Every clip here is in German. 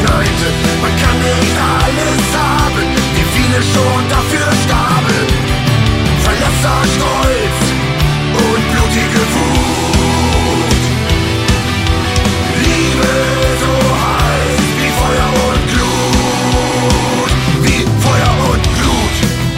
verneinte. Man kann nicht alles haben, wie viele schon dafür starben. Verletzter Stolz und blutige Wut. Liebe so heiß wie Feuer und Glut, wie Feuer und Glut.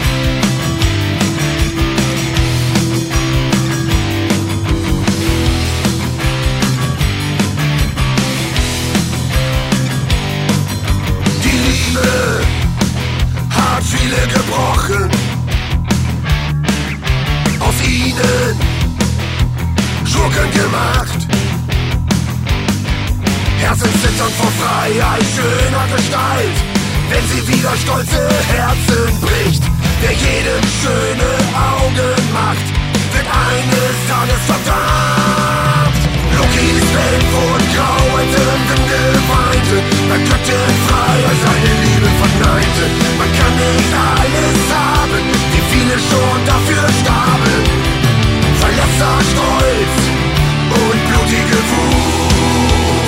Die Liebe hat viele gebrochen. Aus ihnen Schurken gemacht. Herzenszitternd vor Freiheit schöner Gestalt, wenn sie wieder stolze Herzen bricht. Wer jedem schöne Augen macht, wird eines Tages verdammt. Lokis Welt und grauendem geweinte, bei Göttenfreiheit seine Liebe verneinte. Man kann nicht alles haben, wie viele schon dafür starben. Verletzter Stolz und blutige Wut.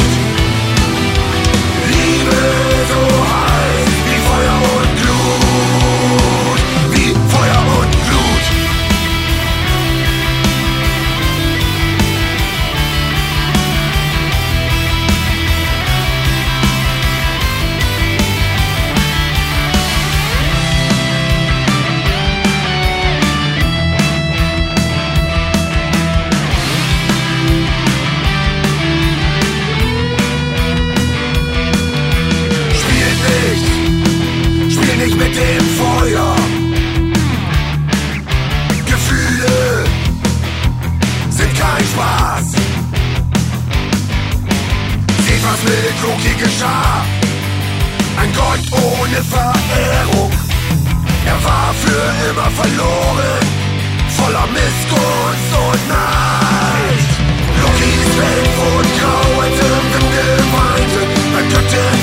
Liebe so heiß wie Feuer und Glut, wie Feuer und Glut. Spiel nicht mit dem Feuer. Gefühle sind kein Spaß. Seht, was mit Loki geschah. Ein Gott ohne Verehrung. Er war für immer verloren, voller Missgunst und Neid. Lokis Welt und grauendem Geweinte, ein Götter